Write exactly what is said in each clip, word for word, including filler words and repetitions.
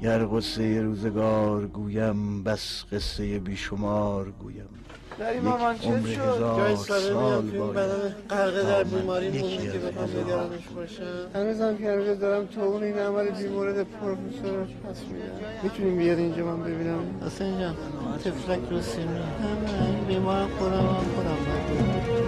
گر قصه روزگار گویم بس قصه بیشمار گویم. داری مامان چه شد؟ جای سال میام بدن غرقه در بیماری مونده که بخوام نگرانش باشم. هنوزم که هنوز دارم تا اون این عمل بیمورد پروفسورش پس میدم. میتونیم بیاد اینجا من ببینم؟ حسین جان تفلک رو سیمی همه این بیمارم خودم هم خودم باید.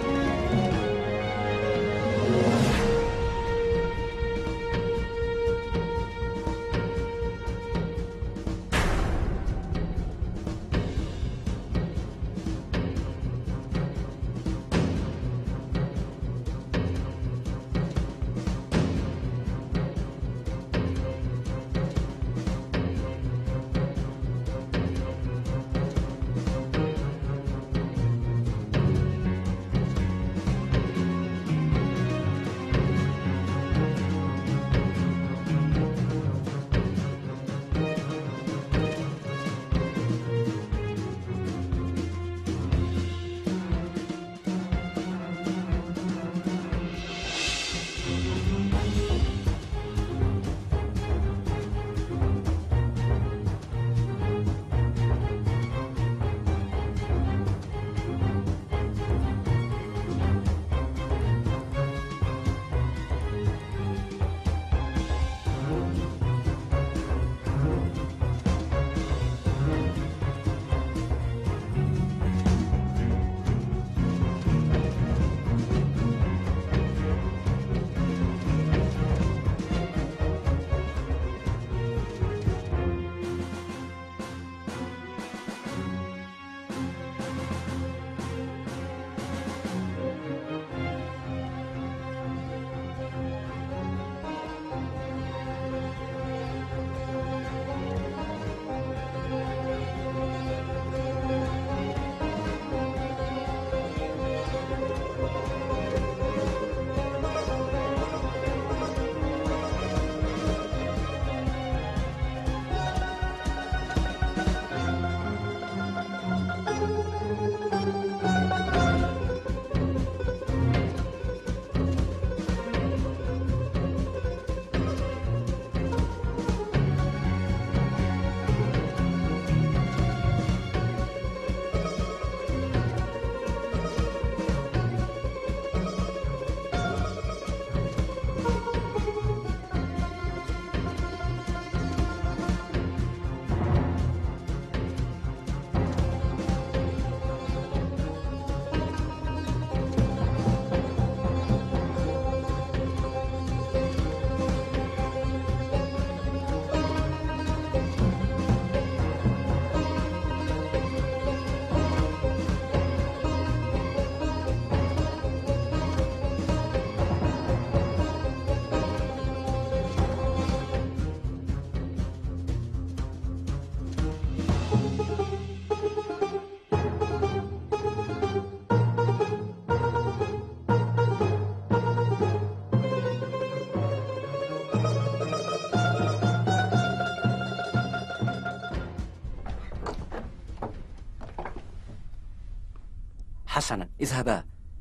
حسنا، اذهبا.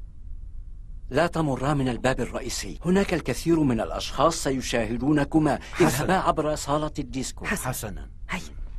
لا تمرا من الباب الرئيسي، هناك الكثير من الأشخاص سيشاهدونكما. اذهبا عبر صالة الديسكو. حسنا. هيا.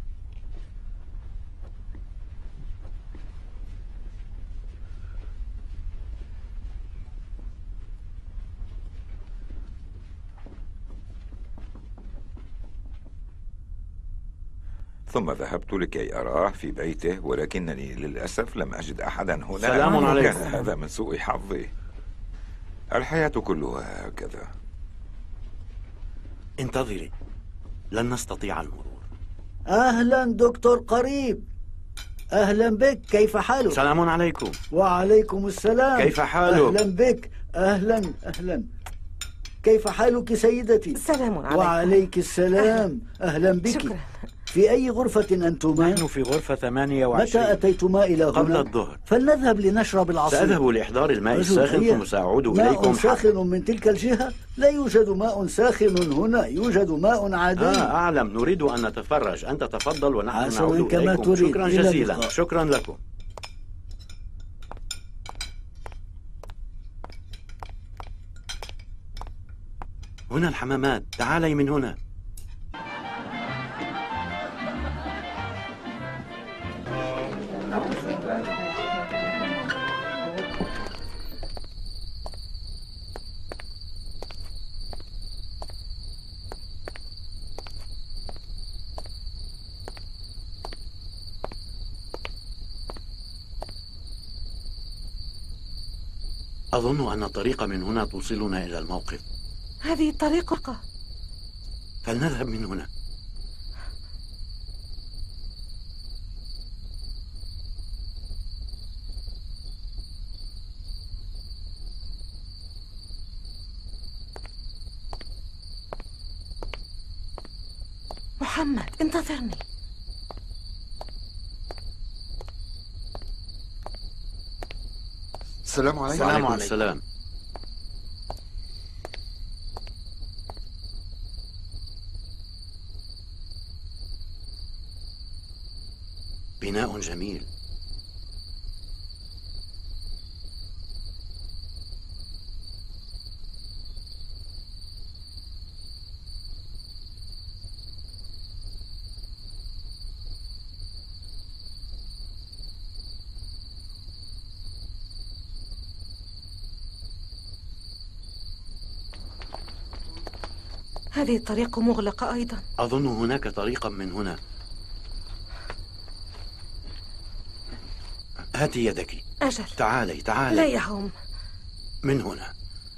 ثم ذهبت لكي أراه في بيته، ولكنني للأسف لم أجد أحدا هنا. سلام عليكم. كان هذا من سوء حظي. الحياة كلها هكذا. انتظري، لن نستطيع المرور. أهلا دكتور قريب، أهلا بك، كيف حالك؟ سلام عليكم. وعليكم السلام. كيف حالك؟ أهلا بك، أهلا أهلا. كيف حالك سيدتي؟ سلام عليكم. وعليك السلام. أهلا بك. شكرا. في أي غرفة أنتما؟ نحن في غرفة ثمانية وعشرين. متى أتيتما إلى هنا؟ قبل الظهر. فلنذهب لنشرب العصير. سأذهب لإحضار الماء الساخن ثم سأعود إليكم. ماء ساخن من تلك الجهة؟ لا يوجد ماء ساخن هنا، يوجد ماء عادي. آه أعلم، نريد أن نتفرج. أنت تفضل ونحن نعود كما إليكم. تريد. شكرا جزيلا. شكرا لكم. هنا الحمامات، تعالي من هنا. أظن أن الطريق من هنا توصلنا إلى الموقف. هذه الطريقة. فلنذهب من هنا. محمد انتظرني. السلام عليكم. وعليكم السلام. بناء جميل. هذه الطريق مغلقة أيضا. أظن هناك طريقا من هنا. هاتي يدك. أجل. تعالي تعالي. لا يهم. من هنا.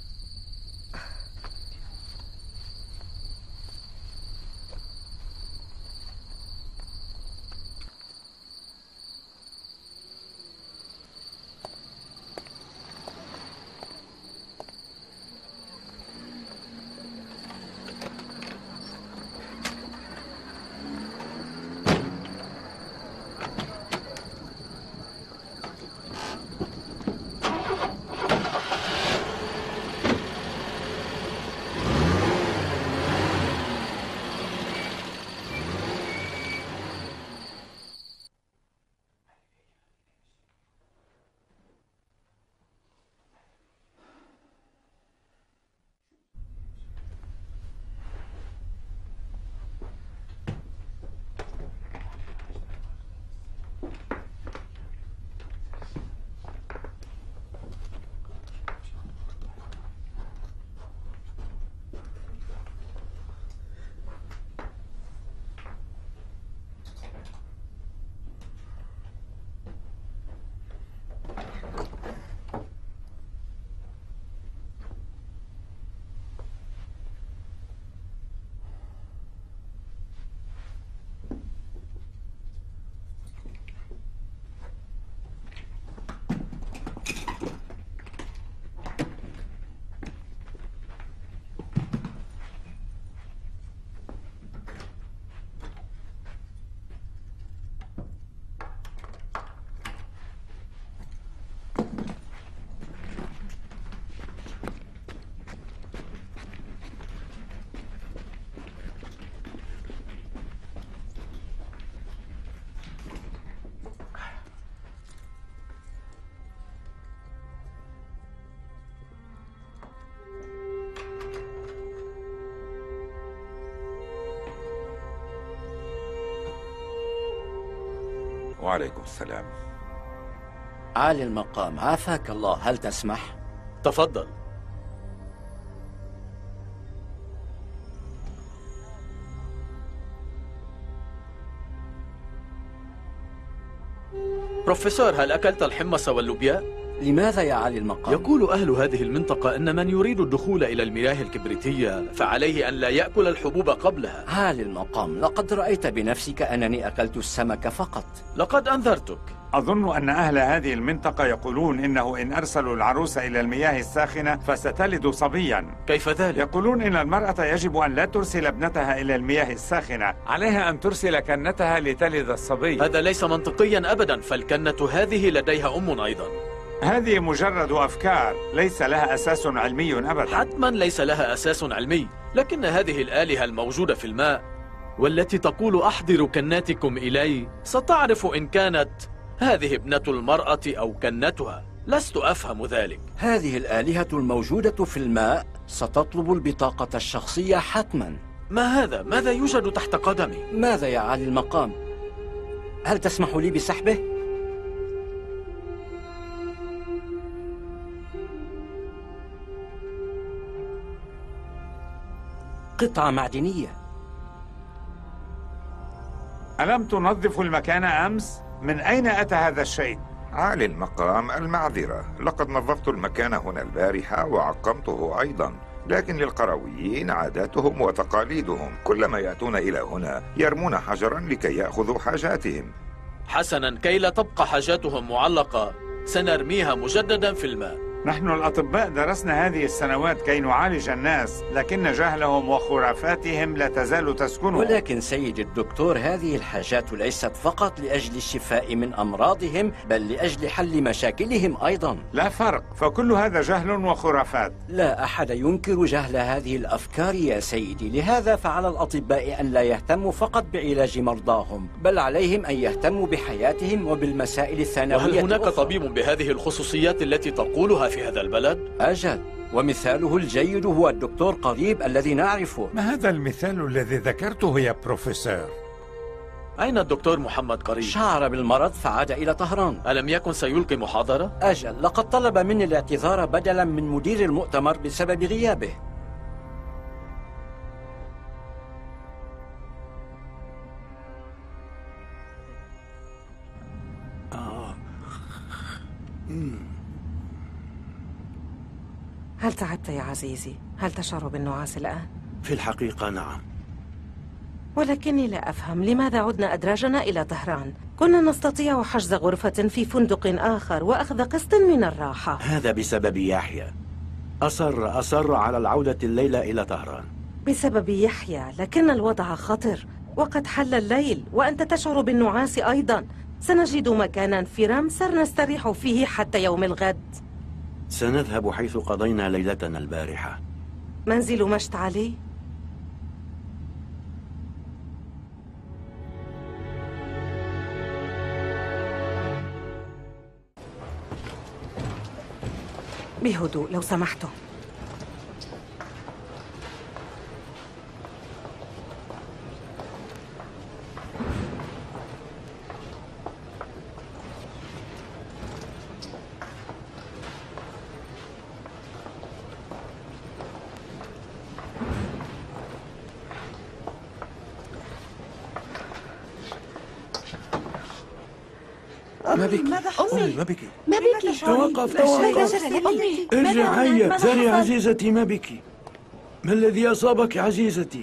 وعليكم السلام. عالي المقام، عافاك الله، هل تسمح؟ تفضل. بروفيسور، هل أكلت الحمص واللوبيا؟ لماذا يا عالي المقام؟ يقول أهل هذه المنطقة أن من يريد الدخول إلى المياه الكبريتية فعليه أن لا يأكل الحبوب قبلها. عالي المقام، لقد رأيت بنفسك أنني أكلت السمك فقط. لقد أنذرتك. أظن أن أهل هذه المنطقة يقولون إنه إن أرسلوا العروس إلى المياه الساخنة فستلد صبيا. كيف ذلك؟ يقولون إن المرأة يجب أن لا ترسل ابنتها إلى المياه الساخنة، عليها أن ترسل كنتها لتلد الصبي. هذا ليس منطقيا أبدا، فالكنة هذه لديها أم أيضا. هذه مجرد أفكار ليس لها أساس علمي أبدا. حتما ليس لها أساس علمي، لكن هذه الآلهة الموجودة في الماء والتي تقول أحضروا كناتكم إلي ستعرف إن كانت هذه ابنة المرأة أو كنتها. لست أفهم ذلك. هذه الآلهة الموجودة في الماء ستطلب البطاقة الشخصية حتما. ما هذا؟ ماذا يوجد تحت قدمي؟ ماذا يا عالي المقام؟ هل تسمح لي بسحبه؟ قطعة معدنية. ألم تنظف المكان أمس؟ من أين أتى هذا الشيء؟ عالي المقام، المعذرة، لقد نظفت المكان هنا البارحة وعقمته أيضا، لكن للقرويين عاداتهم وتقاليدهم، كلما يأتون إلى هنا يرمون حجرا لكي يأخذوا حاجاتهم. حسنا، كي لا تبقى حاجاتهم معلقة سنرميها مجددا في الماء. نحن الأطباء درسنا هذه السنوات كي نعالج الناس، لكن جهلهم وخرافاتهم لا تزال تسكنهم. ولكن سيد الدكتور، هذه الحاجات ليست فقط لأجل الشفاء من أمراضهم، بل لأجل حل مشاكلهم أيضا. لا فرق، فكل هذا جهل وخرافات. لا أحد ينكر جهل هذه الأفكار يا سيدي، لهذا فعلى الأطباء أن لا يهتموا فقط بعلاج مرضاهم، بل عليهم أن يهتموا بحياتهم وبالمسائل الثانوية. وهل هناك الأخرى. طبيب بهذه الخصوصيات التي تقولها في هذا البلد؟ أجل، ومثاله الجيد هو الدكتور قريب الذي نعرفه. ما هذا المثال الذي ذكرته يا بروفيسور؟ أين الدكتور محمد قريب؟ شعر بالمرض فعاد إلى طهران. ألم يكن سيلقي محاضرة؟ أجل، لقد طلب مني الاعتذار بدلا من مدير المؤتمر بسبب غيابه. هل تعبت يا عزيزي؟ هل تشعر بالنعاس الآن؟ في الحقيقة نعم. ولكني لا أفهم لماذا عدنا أدراجنا إلى طهران؟ كنا نستطيع حجز غرفة في فندق آخر وأخذ قسط من الراحة. هذا بسبب يحيى، أصر أصر على العودة الليلة إلى طهران. بسبب يحيى، لكن الوضع خطر وقد حل الليل وأنت تشعر بالنعاس أيضا. سنجد مكانا في رامسر نستريح فيه حتى يوم الغد. سنذهب حيث قضينا ليلتنا البارحة. منزل مشتعلي؟ بهدوء لو سمحتم. ما بك؟ أمي ما بك؟ ما بك؟ توقف توقف. أمي ارجع هيا، زاري عزيزتي، ما بك؟ ما الذي أصابك عزيزتي؟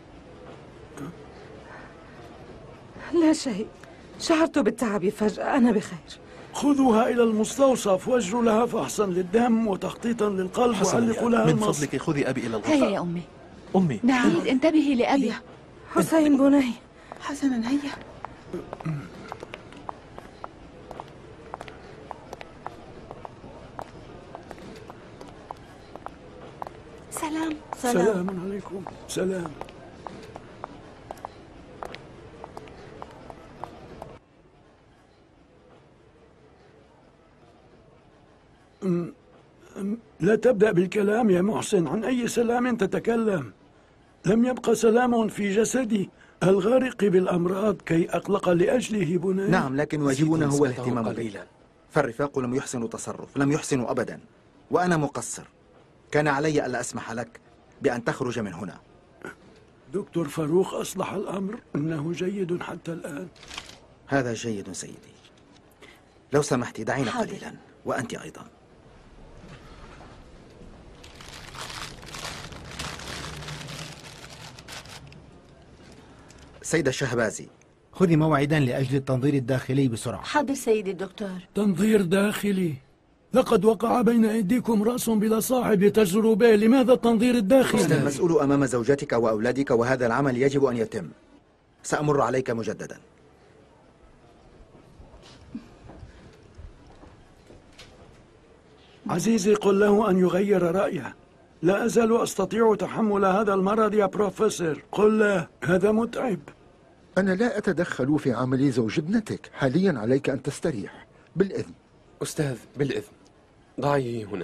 لا شيء، شعرت بالتعب فجأة. أنا بخير. خذوها إلى المستوصف واجروا لها فحصا للدم وتخطيطا للقلب وعلقوا لها من المص. فضلك خذي أبي إلى الغرفة. هيا يا أمي. أمي نعم، انتبهي لأبي. حسين بني. حسنا هيا. سلام. سلام. سلام عليكم. سلام. أم أم لا تبدأ بالكلام يا محسن. عن أي سلام تتكلم؟ لم يبق سلام في جسدي الغارق بالأمراض كي أقلق لأجله بني. نعم، لكن واجبنا هو الاهتمام قليلا. فالرفاق لم يحسنوا تصرف، لم يحسنوا أبدا، وأنا مقصر. كان علي ألا أسمح لك بأن تخرج من هنا. دكتور فاروق أصلح الأمر، إنه جيد حتى الآن. هذا جيد سيدي. لو سمحت دعينا قليلا، وأنت أيضا. سيدة الشهبازي، خذي موعدا لأجل التنظير الداخلي بسرعة. حاضر سيدي الدكتور. تنظير داخلي؟ لقد وقع بين أيديكم رأس بلا صاحب لتجروا به. لماذا التنظير الداخلي؟ أنت المسؤول أمام زوجتك وأولادك، وهذا العمل يجب أن يتم. سأمر عليك مجددا. عزيزي، قل له أن يغير رأيه. لا أزال أستطيع تحمل هذا المرض يا بروفيسور. قل له هذا متعب. أنا لا أتدخل في عمل زوج ابنتك. حاليا عليك أن تستريح. بالإذن. أستاذ، بالإذن. ضعيه هنا.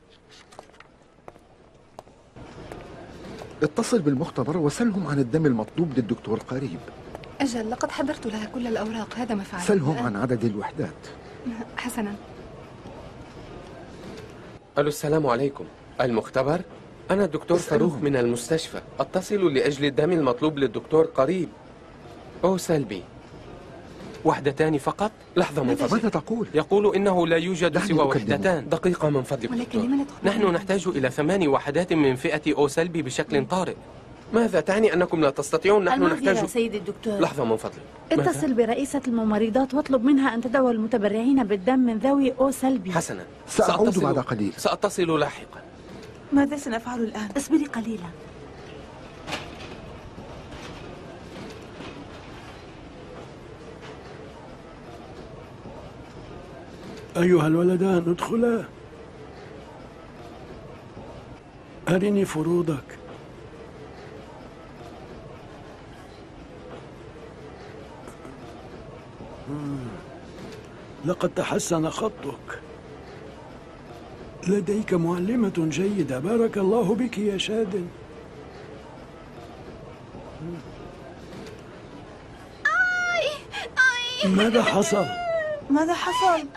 اتصل بالمختبر وسلهم عن الدم المطلوب للدكتور قريب. أجل، لقد حضرت لها كل الأوراق. هذا ما فعلت. سلهم عن عدد الوحدات. حسنا. ألو، السلام عليكم. المختبر؟ أنا الدكتور فاروق من المستشفى. أتصل لأجل الدم المطلوب للدكتور قريب. أو سلبي. وحدتان فقط؟ لحظة من فضلك. ماذا تقول؟ يقول إنه لا يوجد سوى أكلمه. وحدتان. دقيقة من فضلك ولكن دكتور. لما لا تخبرني؟ نحن نحتاج إلى ثمان وحدات من فئة أو سلبي بشكل طارئ. ماذا تعني أنكم لا تستطيعون؟ نحن المعذرة نحتاج. سيدي الدكتور. لحظة من فضلك. ماذا؟ اتصل برئيسة الممرضات واطلب منها أن تدعو المتبرعين بالدم من ذوي أو سلبي. حسنا، سأعود سأتصل- بعد قليل. سأتصل لاحقا. ماذا سنفعل الآن؟ اصبري قليلا. أيها الولدان ادخلا. أرني فروضك. لقد تحسن خطك. لديك معلمة جيدة، بارك الله بك يا شادن. ماذا حصل؟ ماذا حصل؟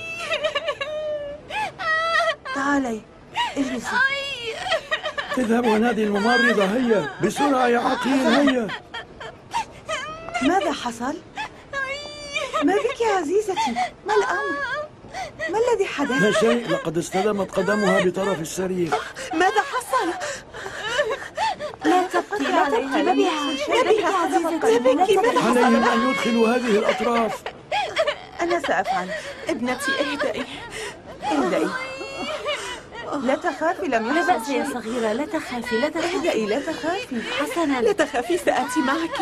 تعالي اجلسي. اذهب ونادي الممرضة. هيا بسرعة يا عقيل، هيا. ماذا حصل؟ ما بك يا عزيزتي؟ ما الأمر؟ ما الذي حدث؟ لا شيء، لقد اصطدمت قدمها بطرف السرير. ماذا حصل؟ لا تبكي، لا تبكي، ما بيحصل شيء. ما بك يا عزيزتي؟ ما بك؟ ماذا حصل؟ عليهم أن يدخلوا هذه الأطراف. أنا سأفعل. ابنتي اهدئي اهدئي. لا تخافي، لم يحصل لا بأس يا صغيرة، لا تخافي لا تخافي. اهدئي، لا تخافي. حسنا، لا تخافي، سآتي معك.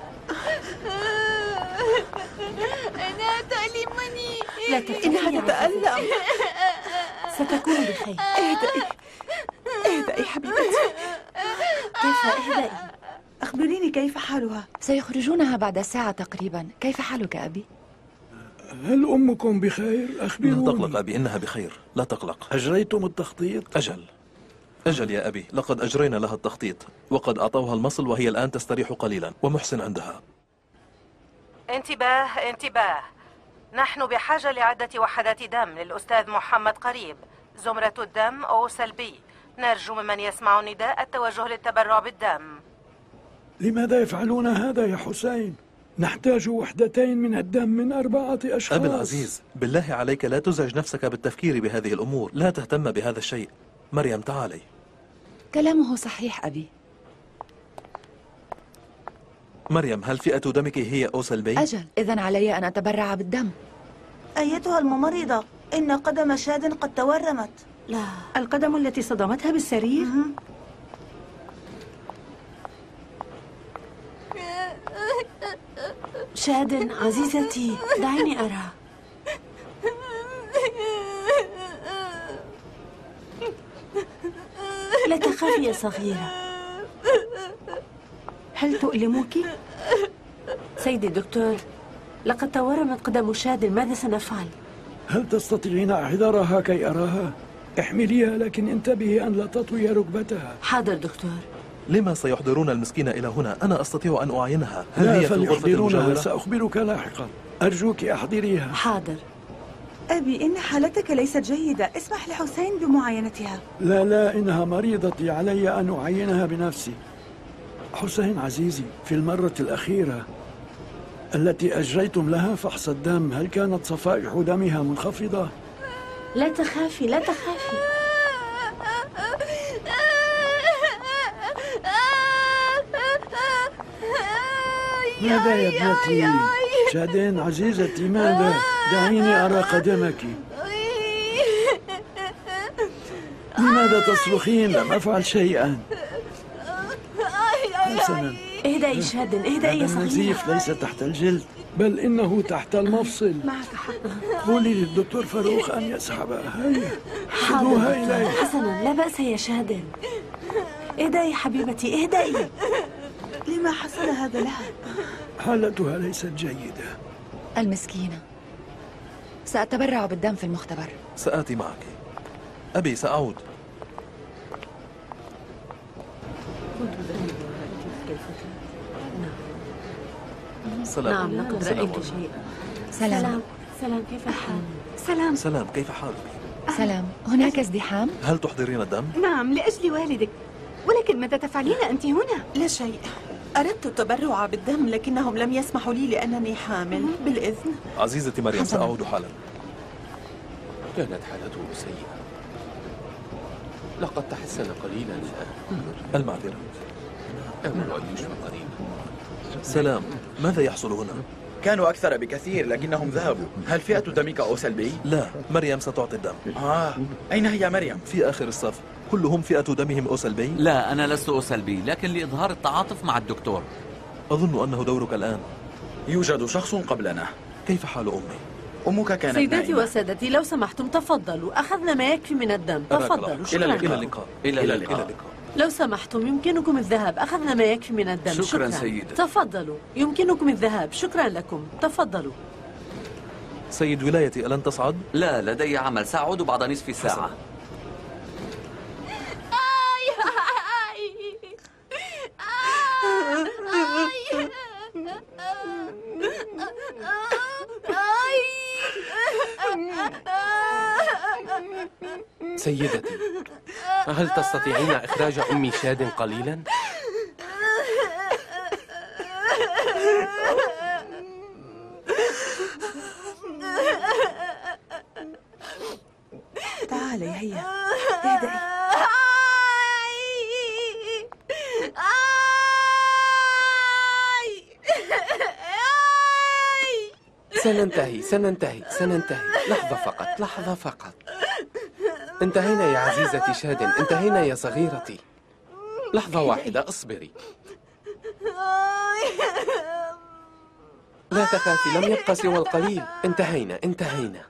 أنا تؤلمني. لا تخافي، إنها تتألم. ستكون بخير. اهدئي اهدئي حبيبتي. كيف اهدئي؟ أخبريني كيف حالها؟ سيخرجونها بعد ساعة تقريبا. كيف حالك أبي؟ هل أمكم بخير؟ أخبروني. لا تقلق أبي، إنها بخير، لا تقلق. أجريتم التخطيط؟ أجل أجل يا أبي، لقد أجرينا لها التخطيط، وقد أعطوها المصل وهي الآن تستريح قليلا، ومحسن عندها. انتباه انتباه، نحن بحاجة لعدة وحدات دم للأستاذ محمد قريب، زمرة الدم أو سلبي. نرجو ممن يسمع النداء التوجه للتبرع بالدم. لماذا يفعلون هذا يا حسين؟ نحتاج وحدتين من الدم من أربعة أشخاص. أبي العزيز، بالله عليك لا تزعج نفسك بالتفكير بهذه الأمور، لا تهتم بهذا الشيء. مريم تعالي. كلامه صحيح أبي. مريم، هل فئة دمك هي أو سلبي؟ أجل، إذن علي أن أتبرع بالدم. أيتها الممرضة، إن قدم شاد قد تورمت. لا، القدم التي صدمتها بالسرير؟ شادن عزيزتي، دعيني أرى. لا تخافي يا صغيرة. هل تؤلمك؟ سيدي الدكتور، لقد تورمت قدم شادن، ماذا سنفعل؟ هل تستطيعين إحضارها كي أراها؟ احمليها، لكن انتبهي أن لا تطوي ركبتها. حاضر دكتور. لما سيحضرون المسكينة إلى هنا؟ أنا أستطيع أن أعينها. هل لا، هي في الغرفة فليحضرونها، المجاورة؟ سأخبرك لاحقا. أرجوك أحضريها. حاضر. أبي، إن حالتك ليست جيدة، اسمح لحسين بمعاينتها. لا لا، إنها مريضتي، علي أن أعينها بنفسي. حسين عزيزي، في المرة الأخيرة التي أجريتم لها فحص الدم، هل كانت صفائح دمها منخفضة؟ لا تخافي لا تخافي. ماذا يا ابنتي؟ شادين عزيزتي، ماذا؟ دعيني أرى قدمك. لماذا تصرخين؟ لم أفعل شيئا. حسنا، اهدئي شادن، اهدئي يا هذا صغيرة. النزيف ليس تحت الجلد، بل إنه تحت المفصل. معك حق. قولي للدكتور فاروق أن يسحبها. هيا حاضر خذوها دكتور. إلي. حسنا، لا بأس يا شادن. اهدئي حبيبتي، اهدئي. لما حصل هذا لها؟ حالتها ليست جيدة. المسكينة. سأتبرع بالدم في المختبر. سآتي معك. أبي سأعود. سلام. نعم، لقد سلام. رأيت شيئا. سلام. سلام سلام، كيف الحال؟ سلام سلام، كيف حالك؟ سلام. هناك ازدحام؟ هل تحضرين الدم؟ نعم، لأجل والدك. ولكن ماذا تفعلين أنت هنا؟ لا شيء. أردت التبرع بالدم لكنهم لم يسمحوا لي لأنني حامل. بالإذن. عزيزتي مريم، سأعود حالا. كانت حالته سيئة، لقد تحسن قليلا الآن. المعذرة. آمل أن يشفى قريبا. سلام، ماذا يحصل هنا؟ كانوا أكثر بكثير لكنهم ذهبوا. هل فئة دمك أو سلبي؟ لا، مريم ستعطي الدم. آه، أين هي مريم؟ في آخر الصف. كلهم فئة دمهم أو سلبي؟ لا، أنا لست أو سلبي، لكن لإظهار التعاطف مع الدكتور. أظن أنه دورك الآن. يوجد شخص قبلنا. كيف حال أمي؟ أمك كانت سيداتي نائمة. وسادتي، لو سمحتم تفضلوا، أخذنا ما يكفي من الدم. تفضلوا. إلى اللقاء. إلى اللقاء. لو سمحتم يمكنكم الذهاب، أخذنا ما يكفي من الدم. شكرا, شكرا. سيدة. تفضلوا، يمكنكم الذهاب. شكرا لكم، تفضلوا. سيد ولايتي، ألن تصعد؟ لا، لدي عمل، سأعود بعد نصف ساعة. سيدتي، هل تستطيعين إخراج أمي شاد قليلا؟ تعالي هيا، اهدئي. سننتهي سننتهي سننتهي لحظة فقط، لحظة فقط. انتهينا يا عزيزتي شاد، انتهينا يا صغيرتي. لحظة واحدة، اصبري. لا تخافي، لم يبقى سوى القليل. انتهينا انتهينا.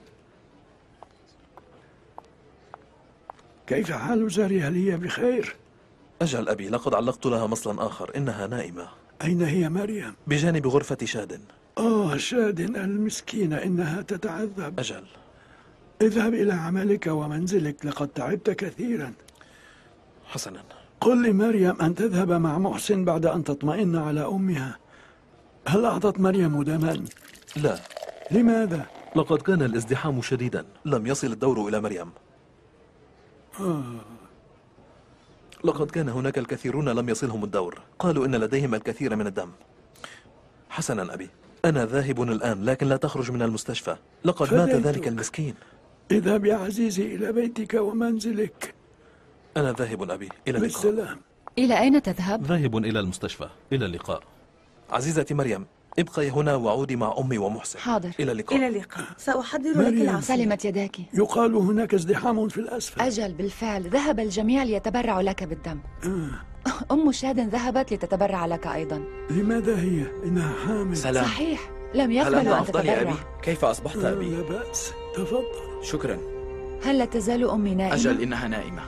كيف حال جارية لي؟ بخير؟ أجل أبي، لقد علقت لها مصلا آخر، إنها نائمة. أين هي مريم؟ بجانب غرفة شاد. آه، شاد المسكينة، إنها تتعذب. أجل. اذهب إلى عملك ومنزلك، لقد تعبت كثيرا. حسنا. قل لمريم أن تذهب مع محسن بعد أن تطمئن على أمها. هل أعطت مريم دما؟ لا. لماذا؟ لقد كان الازدحام شديدا، لم يصل الدور إلى مريم. آه. لقد كان هناك الكثيرون لم يصلهم الدور، قالوا إن لديهم الكثير من الدم. حسنا أبي، أنا ذاهب الآن، لكن لا تخرج من المستشفى، لقد مات ذلك المسكين. اذهب يا عزيزي إلى بيتك ومنزلك. أنا ذاهب أبي، إلى اللقاء. بالسلام. إلى أين تذهب؟ ذاهب إلى المستشفى، إلى اللقاء. عزيزتي مريم، ابقي هنا وعودي مع أمي ومحسن. حاضر. إلى اللقاء. إلى اللقاء، سأحضر لك العصير. سلمت يداك. يقال هناك ازدحام في الأسفل. أجل، بالفعل ذهب الجميع ليتبرعوا لك بالدم. آه. أم شاد ذهبت لتتبرع لك أيضا. لماذا هي؟ إنها حامل. سلام. صحيح، لم هل يقبلوا أنت أن أفضل يا تتبرع. أبي؟ كيف أصبحت أبي؟ لا بأس، تفضل. شكرا. هل لا تزال أمي نائمة؟ أجل، إنها نائمة.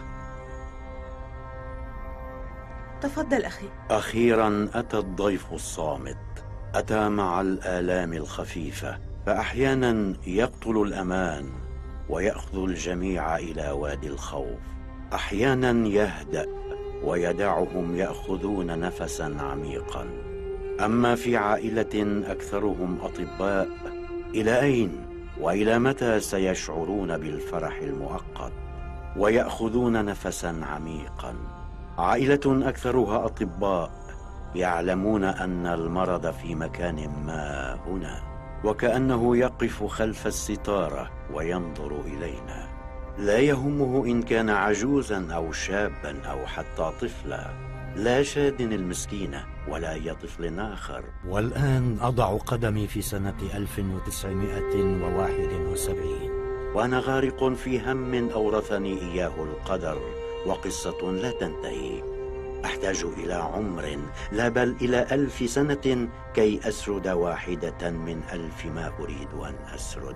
تفضل أخي. أخيرا أتى الضيف الصامت، أتى مع الآلام الخفيفة، فأحيانا يقتل الأمان ويأخذ الجميع إلى وادي الخوف، أحيانا يهدأ ويدعهم يأخذون نفسا عميقا. أما في عائلة أكثرهم أطباء، إلى أين وإلى متى سيشعرون بالفرح المؤقت ويأخذون نفسا عميقا؟ عائلة أكثرها أطباء يعلمون أن المرض في مكان ما هنا، وكأنه يقف خلف الستارة وينظر إلينا، لا يهمه إن كان عجوزا أو شابا أو حتى طفلا، لا شاد المسكينة ولا أي طفل آخر. والآن أضع قدمي في سنة ألف وتسعمائة وواحد وسبعين، وأنا غارق في هم أورثني إياه القدر، وقصة لا تنتهي. أحتاج إلى عمر، لا بل إلى ألف سنة كي أسرد واحدة من ألف ما أريد أن أسرد.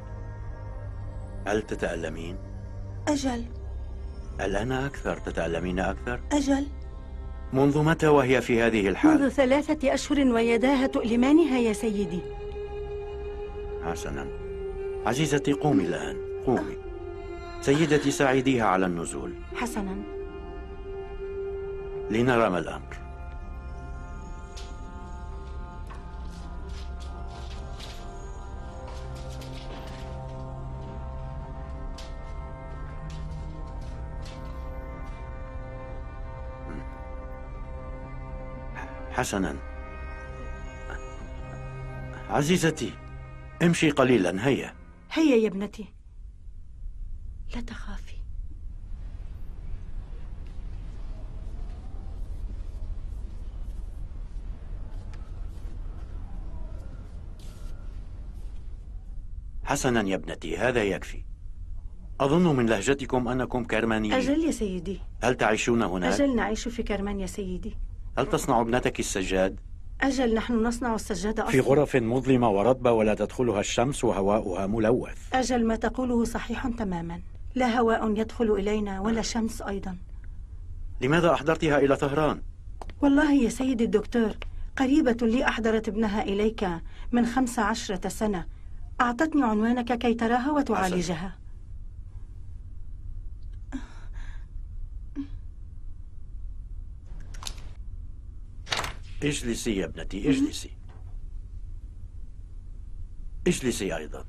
هل تتألمين؟ أجل. الآن أكثر، تتألمين أكثر؟ أجل. منذ متى وهي في هذه الحال؟ منذ ثلاثة أشهر ويداها تؤلمانها يا سيدي. حسنا، عزيزتي قومي الآن، قومي. سيدتي ساعديها على النزول. حسنا. لنرى ما الأمر. حسنا عزيزتي، امشي قليلا. هيا هيا يا ابنتي، لا تخافي. حسنا يا ابنتي، هذا يكفي. أظن من لهجتكم أنكم كرمانيين. أجل يا سيدي. هل تعيشون هناك؟ أجل نعيش في كرمان يا سيدي. هل تصنع ابنتك السجاد؟ أجل نحن نصنع السجاد أصلا. في غرف مظلمة ورطبة ولا تدخلها الشمس وهواؤها ملوث. أجل ما تقوله صحيح تماما، لا هواء يدخل إلينا ولا شمس أيضا. لماذا أحضرتها إلى طهران؟ والله يا سيدي الدكتور، قريبة لي أحضرت ابنها إليك من خمس عشرة سنة، أعطتني عنوانك كي تراها وتعالجها. اجلسي يا ابنتي، اجلسي. اجلسي أيضا.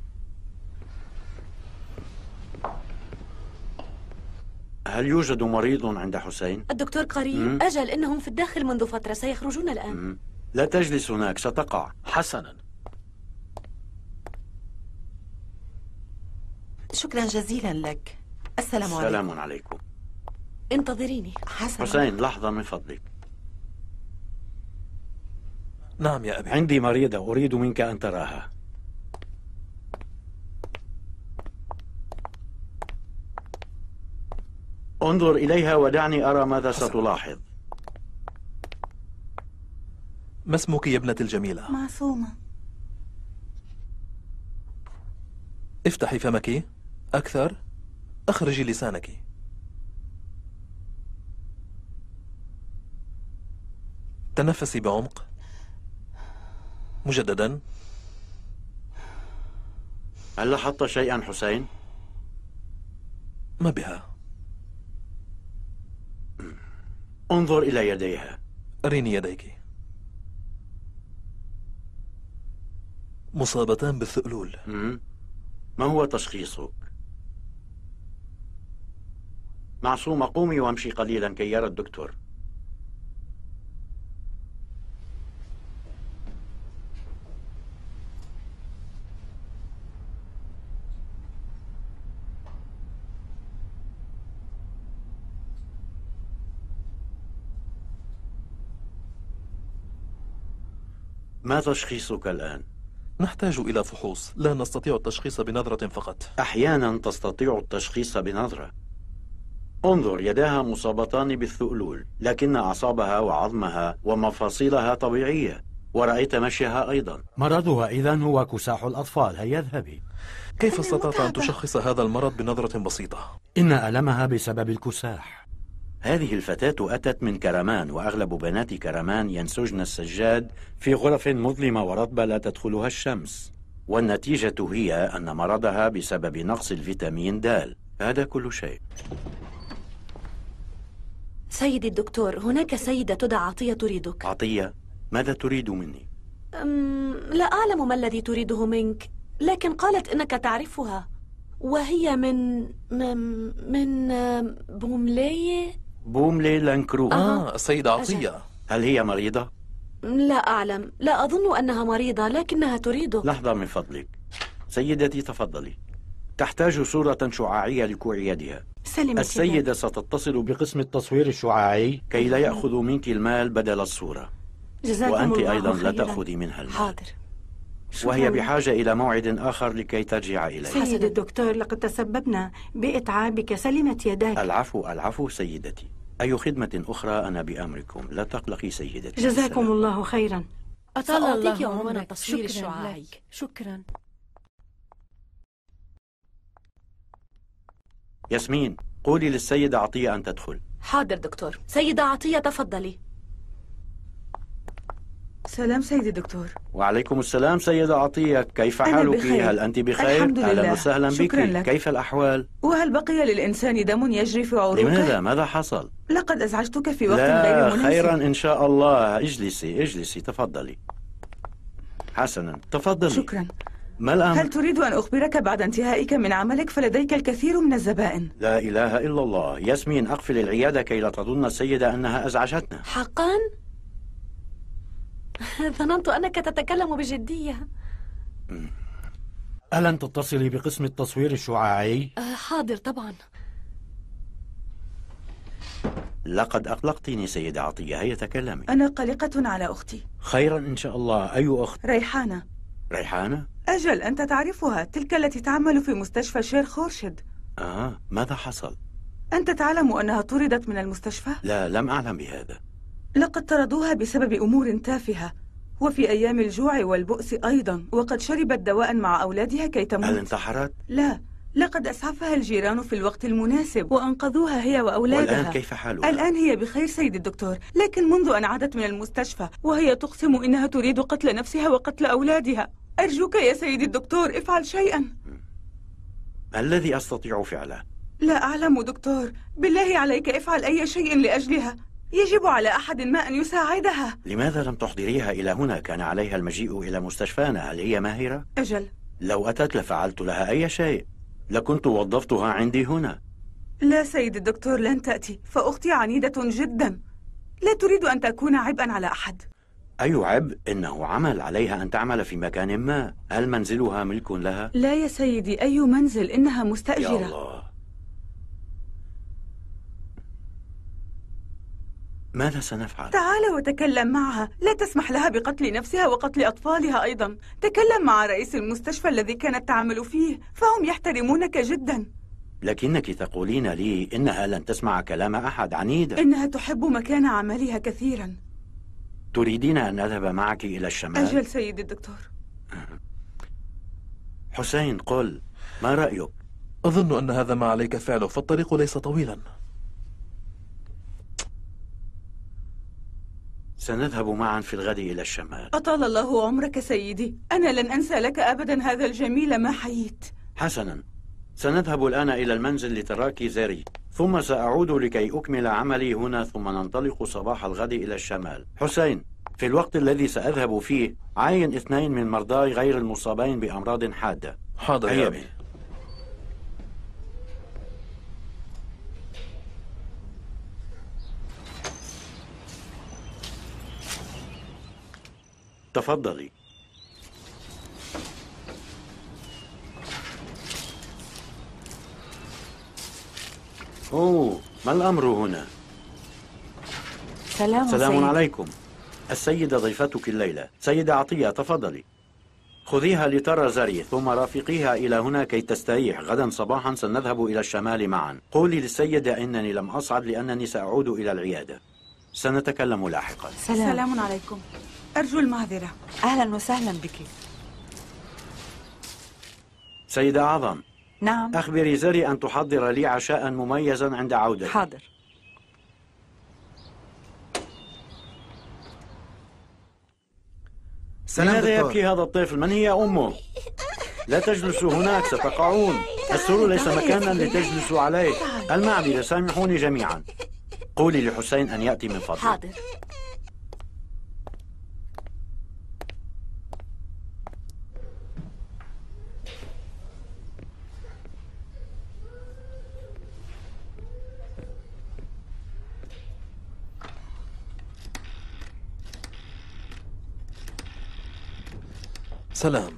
هل يوجد مريض عند حسين؟ الدكتور قريب. مم؟ أجل إنهم في الداخل منذ فترة، سيخرجون الآن. مم. لا تجلس هناك، ستقع. حسنا. شكرا جزيلا لك. السلام عليكم. السلام عليكم. انتظريني. حسنا. حسين، لحظة من فضلك. نعم يا أبي. عندي مريضة أريد منك أن تراها. انظر إليها ودعني أرى ماذا ستلاحظ. ما اسمك يا ابنتي الجميلة؟ معصومة. افتحي فمك أكثر، أخرجي لسانك. تنفسي بعمق. مجددا. هل لاحظت شيئا حسين؟ ما بها. انظر إلى يديها. أريني يديك. مصابتان بالثؤلول. مم. ما هو تشخيصك؟ معصومة، قومي وامشي قليلا كي يرى الدكتور. ما تشخيصك الآن؟ نحتاج إلى فحوص، لا نستطيع التشخيص بنظرة فقط. أحيانا تستطيع التشخيص بنظرة. انظر، يداها مصابتان بالثؤلول، لكن أعصابها وعظمها ومفاصلها طبيعية، ورأيت مشيها أيضا. مرضها إذن هو كساح الأطفال. هيا اذهبي. كيف استطعت أن تشخص هذا المرض بنظرة بسيطة؟ إن ألمها بسبب الكساح. هذه الفتاة أتت من كرمان، وأغلب بنات كرمان ينسجن السجاد في غرف مظلمة ورطبة لا تدخلها الشمس، والنتيجة هي أن مرضها بسبب نقص الفيتامين د. هذا كل شيء. سيدي الدكتور، هناك سيدة تدعى عطية تريدك. عطية؟ ماذا تريد مني؟ أم لا أعلم ما الذي تريده منك، لكن قالت إنك تعرفها، وهي من من, من بوملي. بوملي لانكرو. آه السيدة عطية. هل هي مريضة؟ لا أعلم، لا أظن أنها مريضة، لكنها تريده. لحظة من فضلك. سيدتي تفضلي. تحتاج صورة شعاعية لكوع يدها. سلمت السيدة ستتصل بقسم التصوير الشعاعي كي لا يأخذوا منك المال بدل الصورة. جزاكم وأنت الله أيضا خيرا. لا تأخذي منها المال. حاضر. وهي بحاجة إلى موعد آخر لكي ترجع إليه. سيدي الدكتور، لقد تسببنا بإتعابك، سلمت يداك. العفو العفو سيدتي. أي خدمة أخرى أنا بأمركم، لا تقلقي سيدتي. جزاكم السلام. الله خيرا. سأعطيك عنوان التصوير الشعاعي. شكرا. ياسمين، قولي للسيدة عطية أن تدخل. حاضر دكتور. سيدة عطية تفضلي. سلام سيدي دكتور. وعليكم السلام سيدة عطية، كيف أنا حالك؟ بخير. هل أنت بخير؟ الحمد لله. أهلا وسهلا بك. شكرا لك. كيف الأحوال؟ وهل بقي للإنسان دم يجري في عروقه؟ لماذا؟ ماذا حصل؟ لقد أزعجتك في وقت لا غير مناسب. خيرا إن شاء الله. اجلسي اجلسي تفضلي. حسنا تفضلي. شكرا. ما الأمر؟ هل تريد أن أخبرك بعد انتهائك من عملك فلديك الكثير من الزبائن؟ لا إله إلا الله. ياسمين، أقفل العيادة كي لا تظن السيدة أنها أزعجتنا. حقا؟ ظننت أنك تتكلم بجدية. ألن تتصلي بقسم التصوير الشعاعي؟ آه، حاضر طبعا. لقد أقلقتني سيدة عطية، هيا تكلمي. أنا قلقة على أختي. خيرا إن شاء الله. أي أخت؟ ريحانة. ريحانة؟ أجل، أنت تعرفها، تلك التي تعمل في مستشفى شير خورشد. آه، ماذا حصل؟ أنت تعلم أنها طردت من المستشفى؟ لا، لم أعلم بهذا. لقد طردوها بسبب أمور تافهة، وفي أيام الجوع والبؤس أيضا، وقد شربت دواء مع أولادها كي تموت. هل انتحرت؟ لا، لقد أسعفها الجيران في الوقت المناسب وأنقذوها هي وأولادها. والآن كيف حالها؟ الآن هي بخير سيد الدكتور، لكن منذ أن عادت من المستشفى وهي تقسم إنها تريد قتل نفسها وقتل أولادها. أرجوك يا سيد الدكتور افعل شيئا. ما الذي أستطيع فعله؟ لا أعلم دكتور، بالله عليك افعل أي شيء لأجلها. يجب على أحد ما أن يساعدها. لماذا لم تحضريها إلى هنا؟ كان عليها المجيء إلى مستشفانا. هل هي ماهرة؟ أجل. لو أتت لفعلت لها أي شيء، لكنت وظفتها عندي هنا. لا سيد الدكتور، لن تأتي، فأختي عنيدة جدا، لا تريد أن تكون عبئا على أحد. أي عبء؟ إنه عمل، عليها أن تعمل في مكان ما. هل منزلها ملك لها؟ لا يا سيدي، أي منزل، إنها مستأجرة. يا الله، ماذا سنفعل؟ تعال وتكلم معها، لا تسمح لها بقتل نفسها وقتل أطفالها أيضا. تكلم مع رئيس المستشفى الذي كانت تعمل فيه، فهم يحترمونك جدا. لكنك تقولين لي إنها لن تسمع كلام أحد. عنيدة. إنها تحب مكان عملها كثيرا. تريدين أن أذهب معك إلى الشمال؟ أجل سيد الدكتور. حسين، قل، ما رأيك؟ أظن أن هذا ما عليك فعله، فالطريق ليس طويلا. سنذهب معا في الغد إلى الشمال. أطال الله عمرك سيدي، أنا لن أنسى لك أبدا هذا الجميل ما حييت. حسنا، سنذهب الآن إلى المنزل لتراكي زاري، ثم سأعود لكي أكمل عملي هنا، ثم ننطلق صباح الغد إلى الشمال. حسين، في الوقت الذي سأذهب فيه عاين اثنين من مرضاي غير المصابين بأمراض حادة. حاضر يا أبي. تفضلي. أوه، ما الأمر هنا؟ سلام سلام سيدي. عليكم. السيدة ضيفتك الليلة، سيدة عطية، تفضلي. خذيها لترى زري، ثم رافقيها إلى هنا كي تستريح. غدا صباحا سنذهب إلى الشمال معا. قولي للسيدة إنني لم أصعد لأنني سأعود إلى العيادة. سنتكلم لاحقا. سلام, سلام عليكم، أرجو المعذرة. أهلا وسهلا بك. سيدة أعظم. نعم. أخبري زري أن تحضر لي عشاء مميزا عند عودتي. حاضر. لماذا يبكي هذا الطفل؟ من هي أمه؟ لا تجلسوا هناك، ستقعون. السرور ليس مكانا لتجلسوا عليه. المعذرة، سامحوني جميعا. قولي لحسين أن يأتي من فضلك. حاضر. سلام.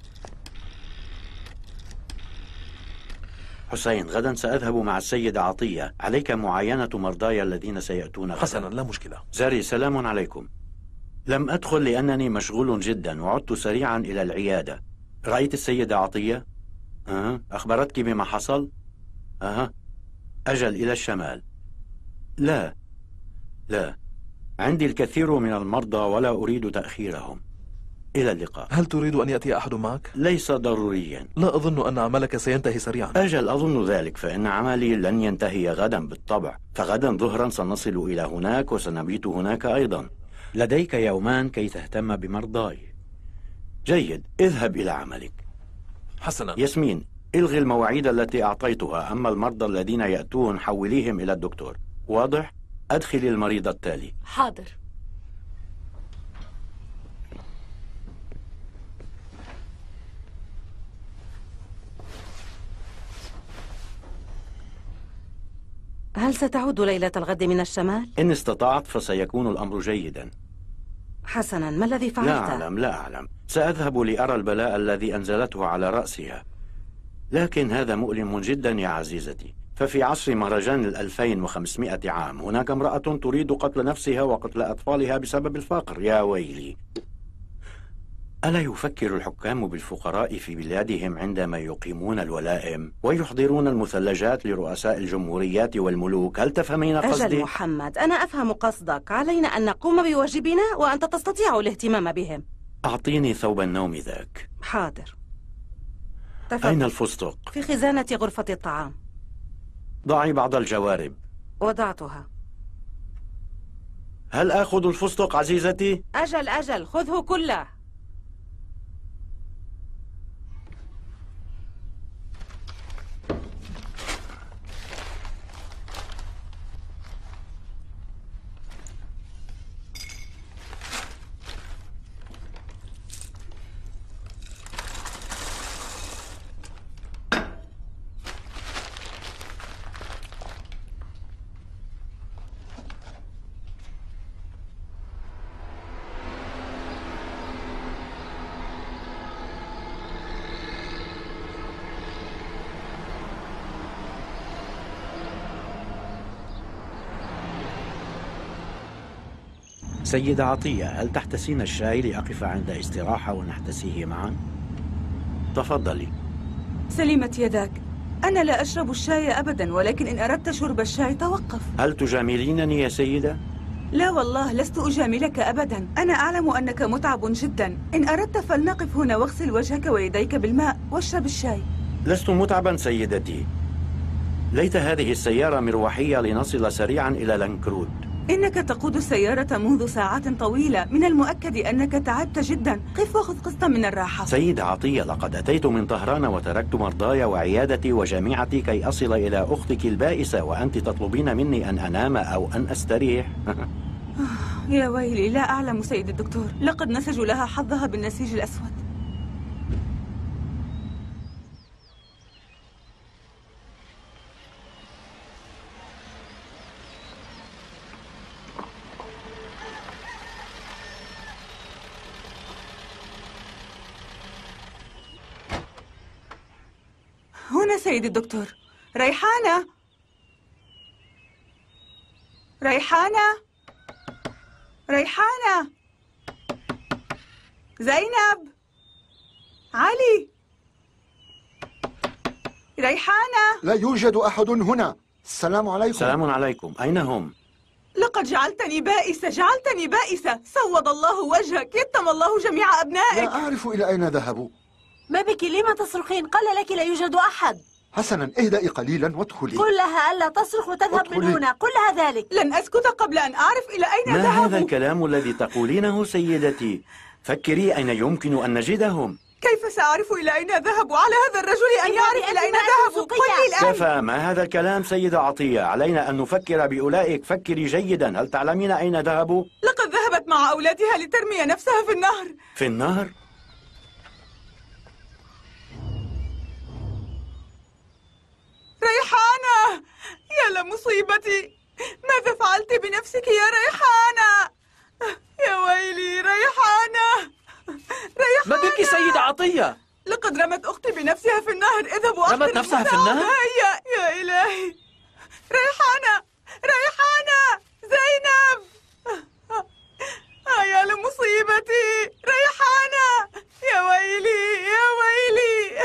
حسين، غدا سأذهب مع السيدة عطية. عليك معاينة مرضاي الذين سيأتون غدا. حسنا، لا مشكلة. زاري، سلام عليكم. لم أدخل لأنني مشغول جدا، وعدت سريعا إلى العيادة. رأيت السيدة عطية؟ أه. أخبرتك بما حصل؟ أه. أجل، إلى الشمال. لا لا، عندي الكثير من المرضى ولا أريد تأخيرهم. إلى اللقاء. هل تريد أن يأتي أحد معك؟ ليس ضروريا. لا أظن أن عملك سينتهي سريعا. أجل، أظن ذلك، فإن عملي لن ينتهي غدا بالطبع. فغدا ظهرا سنصل إلى هناك وسنبيت هناك أيضا. لديك يومان كي تهتم بمرضاي. جيد، اذهب إلى عملك. حسنا. ياسمين، الغي المواعيد التي أعطيتها. أما المرضى الذين يأتون حوليهم إلى الدكتور. واضح؟ أدخلي المريض التالي. حاضر. هل ستعود ليلة الغد من الشمال؟ إن استطعت فسيكون الأمر جيدا. حسنا، ما الذي فعلت؟ لا أعلم لا أعلم. سأذهب لأرى البلاء الذي أنزلته على رأسها، لكن هذا مؤلم جدا يا عزيزتي. ففي عصر مهرجان الألفين وخمسمائة عام هناك امرأة تريد قتل نفسها وقتل أطفالها بسبب الفقر. يا ويلي، ألا يفكر الحكام بالفقراء في بلادهم عندما يقيمون الولائم ويحضرون المثلجات لرؤساء الجمهوريات والملوك؟ هل تفهمين قصدي؟ أجل محمد، أنا أفهم قصدك. علينا أن نقوم بواجبنا وأنت تستطيع الاهتمام بهم. أعطيني ثوب النوم ذاك. حاضر. تفضل. أين الفستق؟ في خزانة غرفة الطعام. ضعي بعض الجوارب. وضعتها. هل آخذ الفستق عزيزتي؟ أجل أجل، خذه كله. سيدة عطية، هل تحتسين الشاي لأقف عند استراحة ونحتسيه معا؟ تفضلي. سلمت يداك، أنا لا أشرب الشاي أبدا، ولكن إن أردت شرب الشاي توقف. هل تجاملينني يا سيدة؟ لا والله، لست أجاملك أبدا. أنا أعلم أنك متعب جدا. إن أردت فلنقف هنا واغسل وجهك ويديك بالماء واشرب الشاي. لست متعبا سيدتي. ليت هذه السيارة مروحية لنصل سريعا إلى لانكرود. إنك تقود السيارة منذ ساعات طويلة، من المؤكد أنك تعبت جدا. قف وخذ قسطا من الراحة. سيدة عطية، لقد أتيت من طهران وتركت مرضاي وعيادتي وجامعتي كي أصل إلى أختك البائسة، وأنت تطلبين مني أن أنام أو أن أستريح. يا ويلي، لا أعلم سيد الدكتور، لقد نسجوا لها حظها بالنسيج الأسود. هنا سيد الدكتور. ريحانة، ريحانة، ريحانة، زينب، علي، ريحانة. لا يوجد أحد هنا. السلام عليكم. السلام عليكم. أين هم؟ لقد جعلتني بائسة، جعلتني بائسة. سود الله وجهك، يتم الله جميع أبنائك. لا أعرف إلى أين ذهبوا. ما بك؟ لما تصرخين؟ قال لك لا يوجد أحد. حسنا، اهدئي قليلا وادخلي. قل لها ألا تصرخ وتذهب من هنا. قل لها ذلك. لن أسكت قبل أن أعرف إلى أين ما ذهبوا. هذا الكلام الذي تقولينه سيدتي؟ فكري أين يمكن أن نجدهم. كيف سأعرف إلى أين ذهبوا؟ على هذا الرجل أن يعرف إلى أين ذهبوا. قل لي الآن. كفى، ما هذا الكلام سيدة عطية؟ علينا أن نفكر بأولئك. فكري جيدا. هل تعلمين أين ذهبوا؟ لقد ذهبت مع أولادها لترمي نفسها في النهر. في النهر؟ ريحانة، يا لمصيبتي، ماذا فعلت بنفسك يا ريحانة؟ يا ويلي ريحانة، ريحانة. ما بك سيدة عطية؟ لقد رمت أختي بنفسها في النهر. اذهبوا أخبروا رمت نفسها في النهر؟ يا, يا إلهي. ريحانة، ريحانة، زينب. آه يا لمصيبتي، ريحانة، يا ويلي يا ويلي.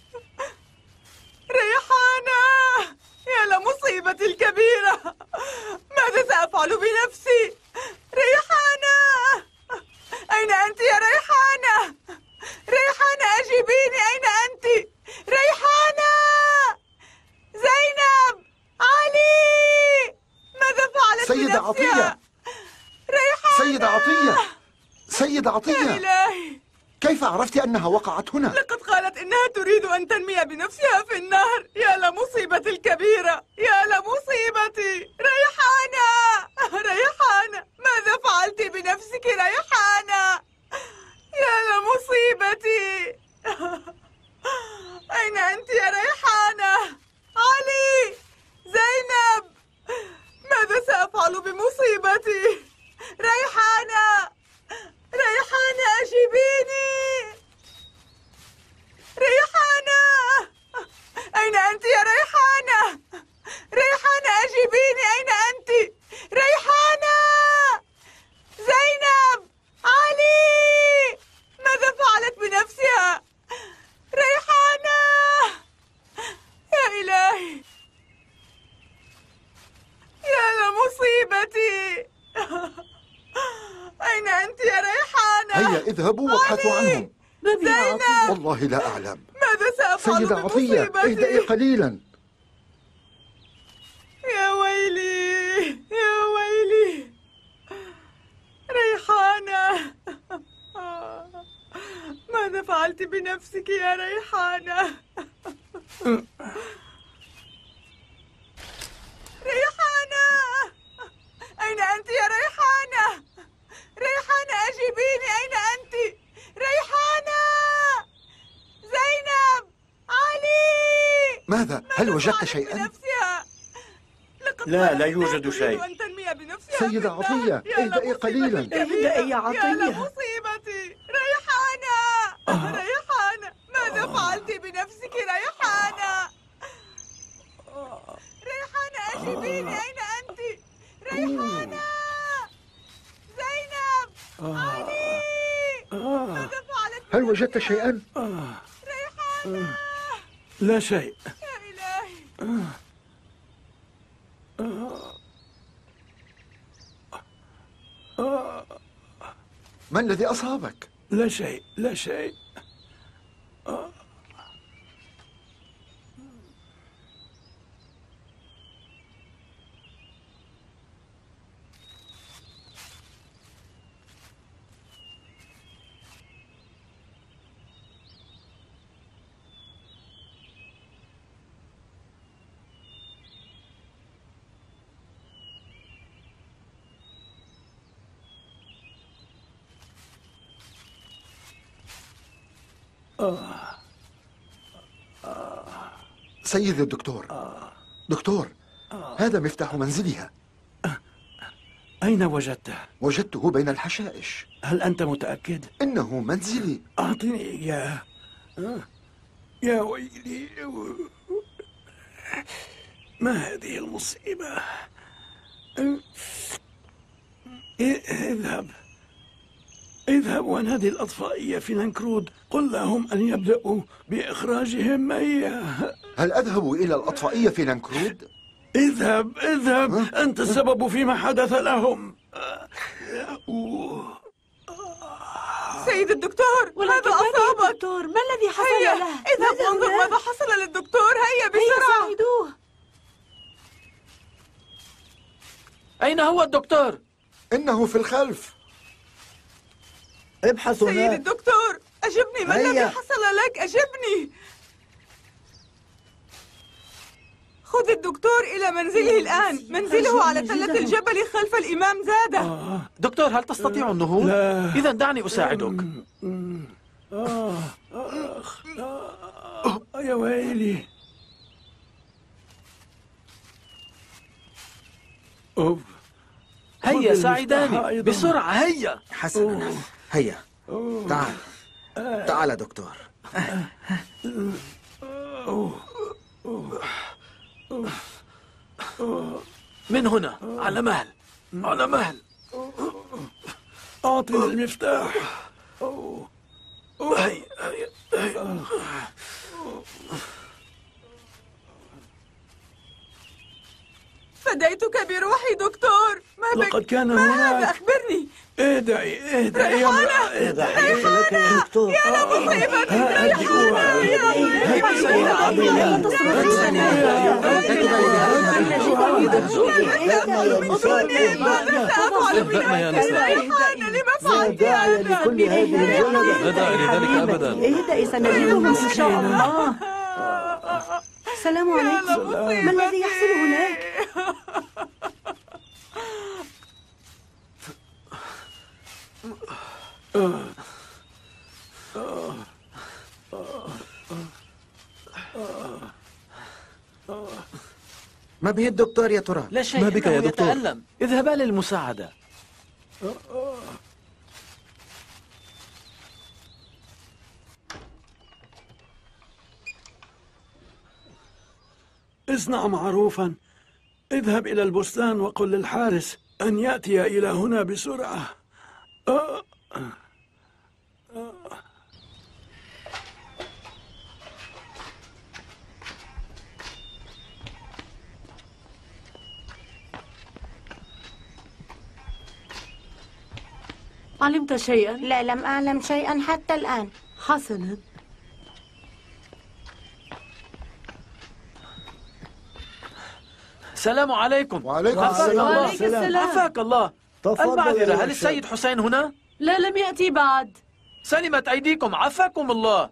ريحانة، يا لمصيبتي الكبيرة، ماذا سأفعل بنفسي؟ ريحانة، أين أنت يا ريحانة؟ ريحانة، أجيبيني، أين أنت؟ ريحانة، زينب، علي، ماذا فعلت سيدة بنفسها؟ عطية، ريحانة، سيدة عطية، سيدة عطية، يا إلهي، كيف عرفت أنها وقعت هنا؟ لقد قالت إنها تريد أن تنمي بنفسها في النهر. يا لمصيبتي الكبيرة، يا لمصيبتي. ريحانة، ريحانة، ماذا فعلت بنفسك ريحانة؟ يا لمصيبتي. أين أنت يا ريحانة؟ علي، زينب، ماذا سأفعل بمصيبتي؟ ريحانة، مصيبتي. أين أنت يا ريحانة؟ هيا اذهبوا وابحثوا عنهم. زينب، والله لا أعلم. ماذا سأفعل سيدة عطية، اهدئي قليلا. يا ويلي يا ويلي ريحانة، ماذا فعلت بنفسك يا ريحانة؟ ريحانة، أين أنت يا ريحانة؟ ريحانة أجيبيني، أين أنت؟ ريحانة، زينب، علي. ماذا؟ هل وجدت شيئا؟ لا لا يوجد شيء. سيدة عطية، اهدئي قليلا. اهدئي يا عطية. يا لمصيبتي. ريحانة، ريحانة، ماذا فعلت بنفسك ريحانة؟ ريحانة أجيبيني، أين أنت؟ ريحانة، زينب، علي، ماذا فعلت؟ هل وجدت شيئا؟ ريحانة. لا شيء. يا إلهي. ما الذي أصابك؟ لا شيء لا شيء. آه. آه. سيدي الدكتور. آه. دكتور، آه. هذا مفتاح منزلها. آه. أين وجدته؟ وجدته بين الحشائش. هل أنت متأكد؟ إنه منزلي. أعطني إياه. آه. يا ويلي، ما هذه المصيبة؟ اذهب اذهب ونادي الأطفائية في لانكرود، قل لهم أن يبدأوا بإخراجهم إياه. هل أذهب إلى الأطفائية في لانكرود؟ اذهب اذهب، أنت السبب فيما حدث لهم. سيد الدكتور، ماذا أصابك؟ الدكتور، ما الذي حصل هيا له؟ اذهب وانظر ماذا حصل للدكتور. هيا بسرعة. هيا ساعدوه. أين هو الدكتور؟ إنه في الخلف. ابحث هناك. سيد الدكتور، أجبني، ما الذي حصل لك؟ أجبني. خذ الدكتور إلى منزله الآن. منزله على تلة الجبل خلف الإمام زادة. آه. دكتور، هل تستطيع النهوض؟ لا. إذا دعني أساعدك. آه. آخ. آه. يا ويلي. أوه. هيا ساعداني بسرعة، هيا. حسنا، هيا تعال تعال دكتور. من هنا، على مهل، على مهل. أعطني المفتاح. هيا هيا هيا. فديتك بروحي دكتور. ما لقد كان ما هناك. هذا؟ أخبرني. اهدئي اهدئي يا ريحانة، إذا حدث لك يا دكتور. يا لمصيبتي. اهدأنا يا نساء. لما فعلت داعي لكل هذه الجلبة. لا داعي لذلك أبدا. اهدئي، سنجيبهم إن شاء الله. السلام عليكم. ما الذي يحصل هناك؟ ما به الدكتور يا ترى؟ لا شيء، ما بك يا إنه دكتور؟ يتألم. اذهبا للمساعدة. اصنع معروفا، اذهب إلى البستان وقل للحارس أن يأتي إلى هنا بسرعة. آه. آه. علمت شيئا؟ لا، لم أعلم شيئا حتى الآن. حسنا. السلام عليكم. وعليكم السلام. وعليك السلام. عافاك الله. المعذرة، هل السيد حسين هنا؟ لا، لم يأتي بعد. سلمت أيديكم، عافاكم الله.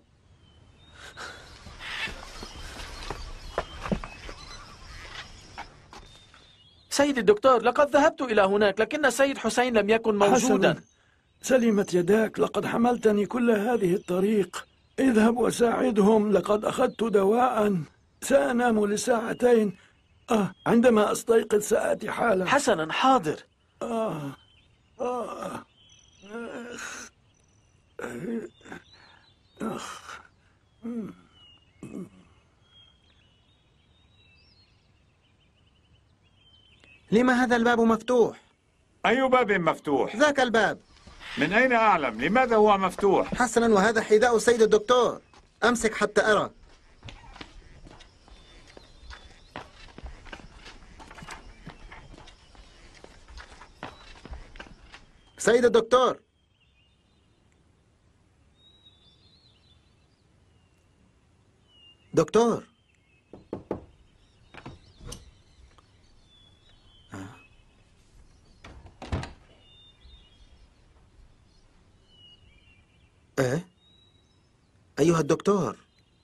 سيد الدكتور، لقد ذهبت إلى هناك لكن السيد حسين لم يكن موجودا. حسنا. سلمت يداك، لقد حملتني كل هذه الطريق. اذهب وساعدهم، لقد أخذت دواء. سأنام لساعتين. آه عندما أستيقظ سآتي حالا. حسنا، حاضر. آه. آه. أخ. لما هذا الباب مفتوح؟ أي باب مفتوح؟ ذاك الباب. من أين أعلم؟ لماذا هو مفتوح؟ حسنا، وهذا حذاء السيد الدكتور. أمسك حتى أرى. سيد الدكتور. دكتور. ايه ايها الدكتور.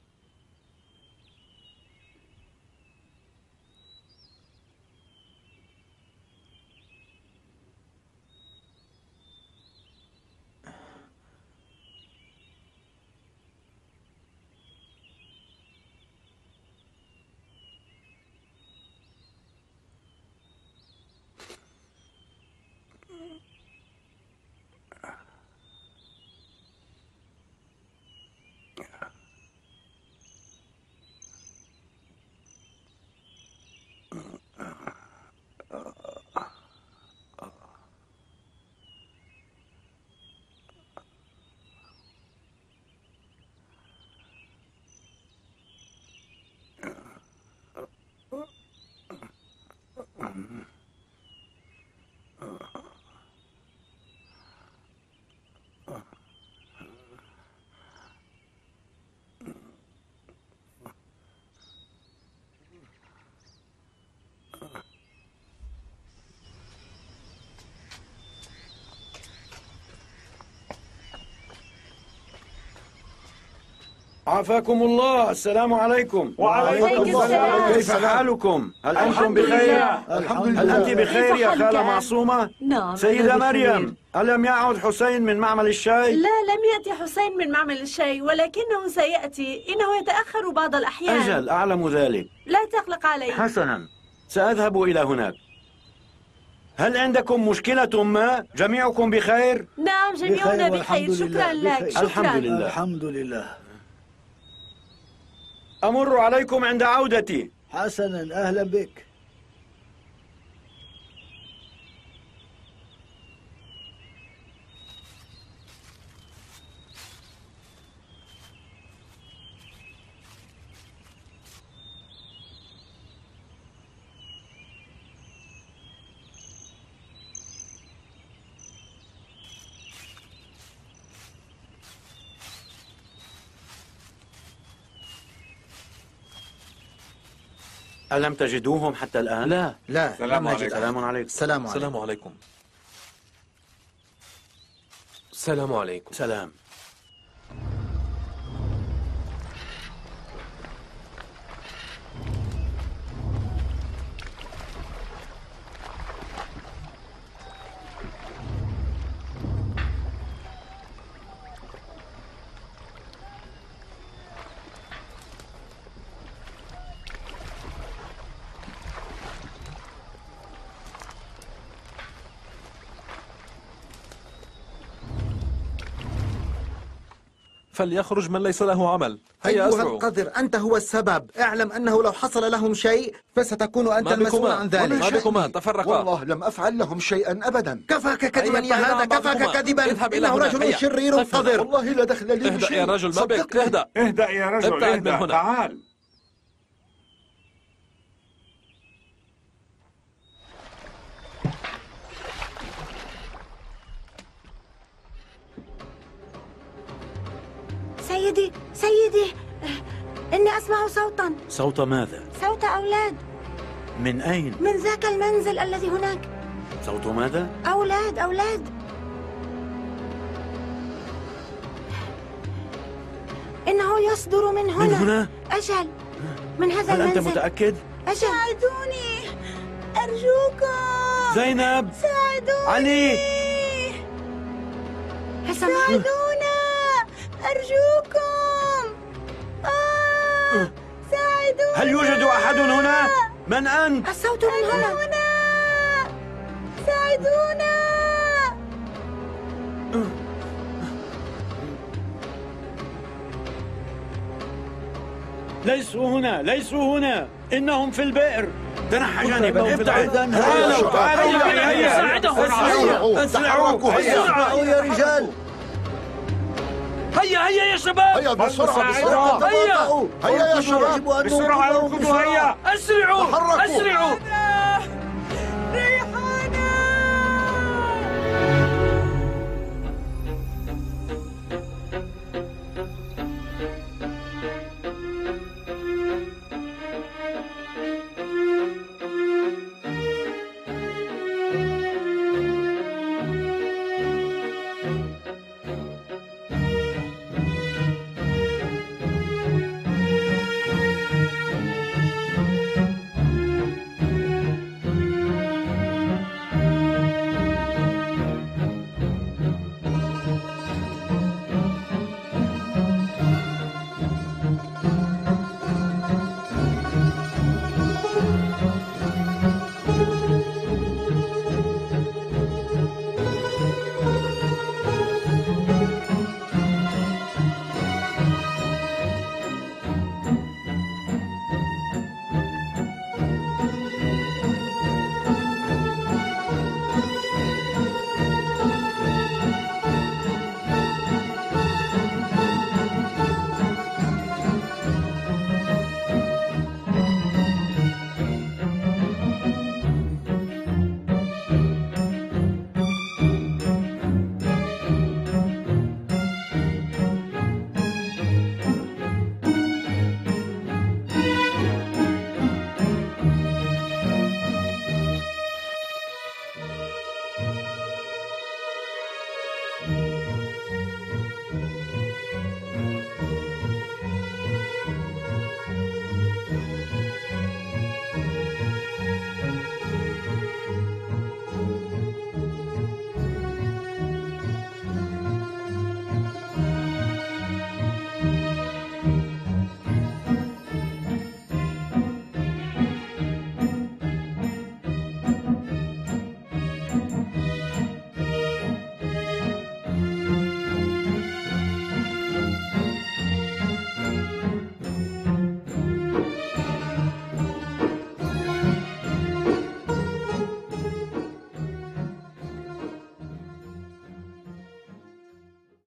عافاكم الله. السلام عليكم. وعليكم السلام. كيف حالكم؟ هل أنتم بخير؟ الحمد لله. هل أنت بخير يا كيف خالة حالك؟ معصومة؟ نعم. سيدة أنا بخير. مريم، ألم يعد حسين من معمل الشاي؟ لا، لم يأتي حسين من معمل الشاي، ولكنه سيأتي. إنه يتأخر بعض الأحيان. أجل، أعلم ذلك. لا تقلق علي. حسنا، سأذهب إلى هناك. هل عندكم مشكلة ما؟ جميعكم بخير؟ نعم، جميعنا بخير. شكرا لك. شكرا. الحمد لله. الحمد لله. أمر عليكم عند عودتي. حسنا، أهلا بك. ألم تجدوهم حتى الآن؟ لا لا. السلام عليكم. السلام عليكم. السلام عليكم. السلام عليكم. السلام عليكم. سلام. فليخرج من ليس له عمل. هيا أيها أسرعوا. القذر، أنت هو السبب. اعلم أنه لو حصل لهم شيء فستكون أنت ما المسؤول بكما؟ عن ذلك. ما بكما؟ تفرقا. والله لم أفعل لهم شيئا أبدا. كفاك كذبا أي يا هذا، بعيد عن كفاك بعضكما. كذبا. اذهب إلى إنه هناك. رجل هيا. شرير قفل. قذر. والله لا دخل لي اهدأ بشيء. يا رجل، ما بك؟ صدقني. اهدأ. اهدأ يا رجل، ابتعد من اهدأ. هنا. تعال. سيدي سيدي إني أسمع صوتا. صوت ماذا؟ صوت أولاد. من أين؟ من ذاك المنزل الذي هناك. صوت ماذا؟ أولاد أولاد. إنه يصدر من هنا. من هنا؟ أجل، من هذا هل المنزل. أنت متأكد؟ أجل. ساعدوني أرجوكم. زينب. ساعدوني. علي. ساعدونا أرجوكم. آه. ساعدونا. هل يوجد أحد هنا؟ من أنت؟ الصوت من هنا. هنا. ساعدونا. ليسوا هنا، ليسوا هنا، إنهم في البئر. تنحى جانبا، ابتعد. تعالوا تعالوا هيا ساعدهم. اسرعوا اسرعوا اسرعوا يا رجال. هيا هيا يا شباب. هيا بسرعة بسرعة. هيا هيا يا شباب بسرعة اركضوا هيا. أسرعوا تحركوا. أسرعوا.